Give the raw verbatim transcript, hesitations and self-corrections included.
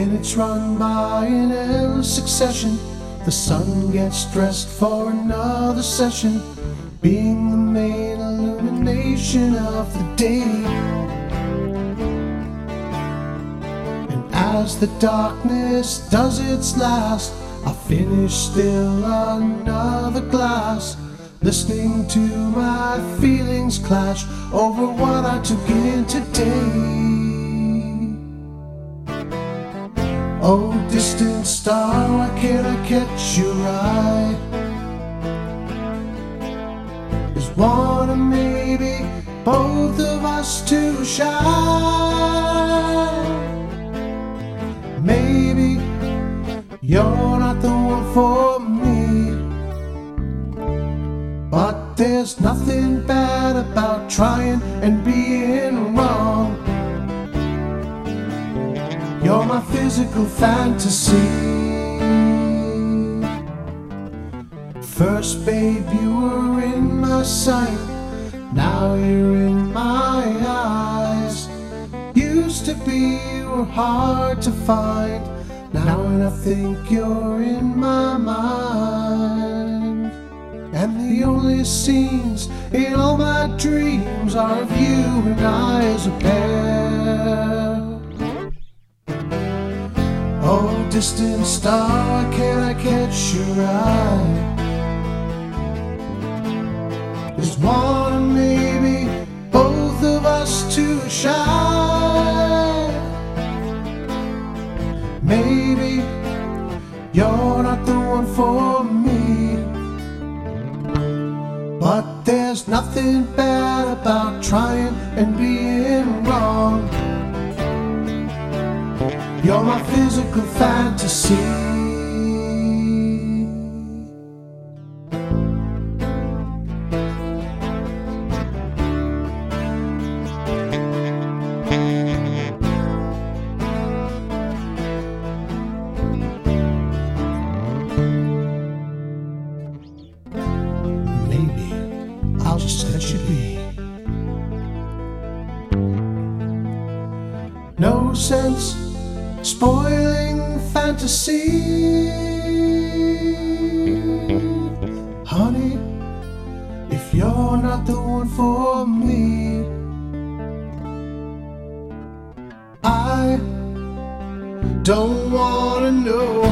Minutes run by in endless succession. The sun gets dressed for another session, being the main illumination of the day. And as the darkness does its last, I finish still another glass, listening to my feelings clash over what I took in today. Oh, distant star, why can't I catch your eye? Is one or maybe both of us too shy? Maybe you're not the one for me, but there's nothing bad about trying and being wrong. You're my physical fantasy. First, babe, you were in my sight, now you're in my eyes. Used to be you were hard to find, now when I think you're in my mind. And the only scenes in all my dreams are of you and I as a pair. Oh, distant star, why can't I catch your eye? Is one or maybe both of us too shy? Maybe you're not the one for me, but there's nothing bad about trying and being wrong. You're my physical fantasy. Maybe I'll just let you be. No sense spoiling fantasy. Honey, if you're not the one for me, I don't wanna know